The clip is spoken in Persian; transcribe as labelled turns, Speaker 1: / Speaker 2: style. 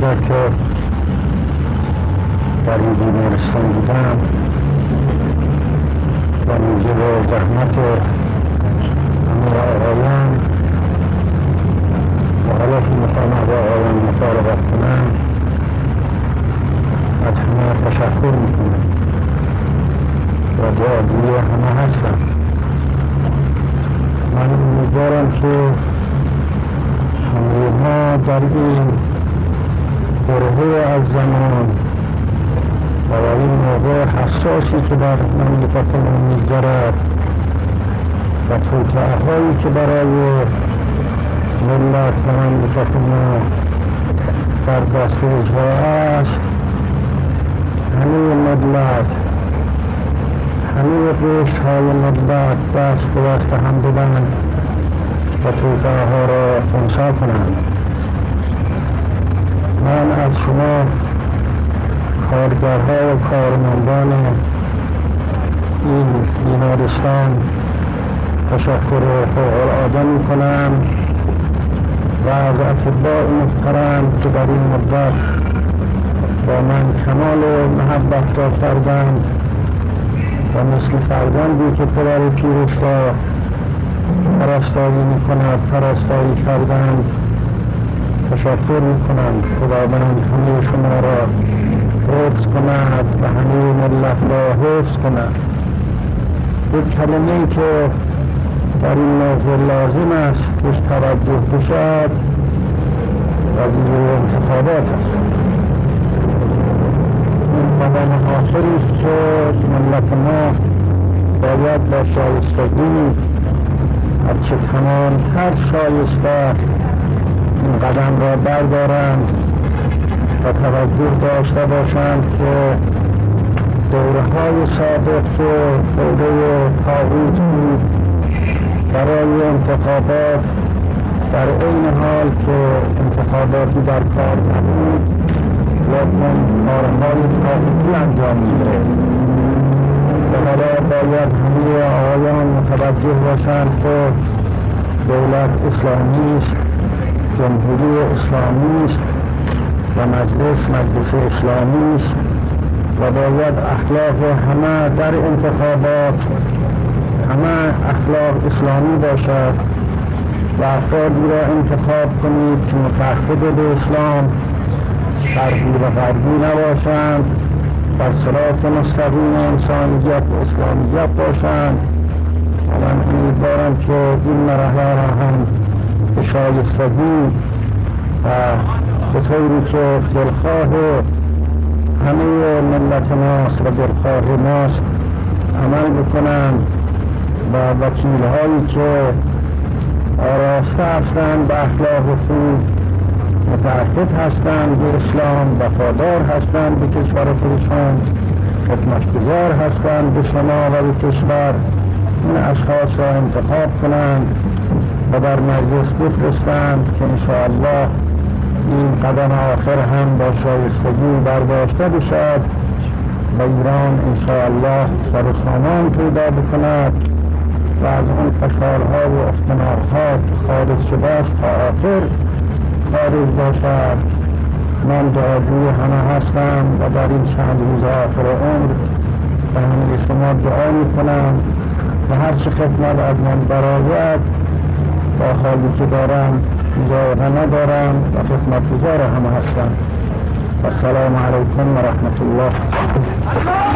Speaker 1: مدت که در این بیمارستان بودم و موجب زحمت همه آقایان و حالا که میخوام از آقایان مفارقت کنم از همه تشکر میکنم و دعاگوی همه هستم. من امیدوارم که همه ما در این برهه از زمان و این موضوع حساسی که در مملکت ما میگذرد و توطئه‌هایی که برای ملت و مملکت ما در دست اجرا است، همه ملت، همه قشرهای ملت دست به دست هم بدن و توطئه‌ها را خنثی کنند. من از شما کارگرها و کارمندان این بیمارستان تشکر فوق‌العاده می‌کنم و از اطباء محترم که در این مدت با من کمال محبت داشتند و مثل فرزندی که پدر پیرش را پرستاری می‌کند پرستاری کردند تشکر می‌کنم. خداوند همه شما را حفظ کند و همه ملت را حفظ کند. یک کلمه‌ای که در این موضوع لازم است که توجه بشد قضیه انتخابات است. این قدم آخری است که ملت ما باید با شایستگی هرچه تمام‌تر شایسته این قدم را بردارند و توجه داشته باشند که دوره‌های سابق که دوره طاغوت بود برای انتخابات در این حال که انتخاباتی در کار نبود لکن کارهای طاغوتی انجام می‌گیره. بنابراین باید همه آقایان متوجه باشند که دولت اسلامی است، جمهوری اسلامی است و مجلس اسلامی است و باید اخلاق همه در انتخابات همه اخلاق اسلامی باشد و افرادی را انتخاب کنید که متحد به اسلام، شرقی و غربی نباشند، بر صراط مستقیم انسانیت و اسلامیت باشند. و من امیدوارم که این مرحله را هم به شایستگی و به طوری که دلخواه همه ملت ماست و دلخواه ماست عمل بکنند و وکیل‌هایی که آراسته هستند به اخلاق خوب، متعهد هستند به اسلام، وفادار هستند به کشور خودشان، خدمتگزار هستند به شما و به کشور، این اشخاص را انتخاب کنند و در مجلس بفرستند که انشاءالله این قدم آخر هم با شایستگی برداشته بشد و ایران انشاءالله سر و سامان پیدا بکند و از آن فشارها و اختناقها که خارج شده است تا آخر خارج باشد. من دعاگوی همه هستم و در این چند روز آخر عمر به همه شما دعا میکنم و هر چه خدمت از من برآید با حالی که دارم مجاهده ندارم و خدمتگزار همه هستم. و السلام علیکم و رحمت الله.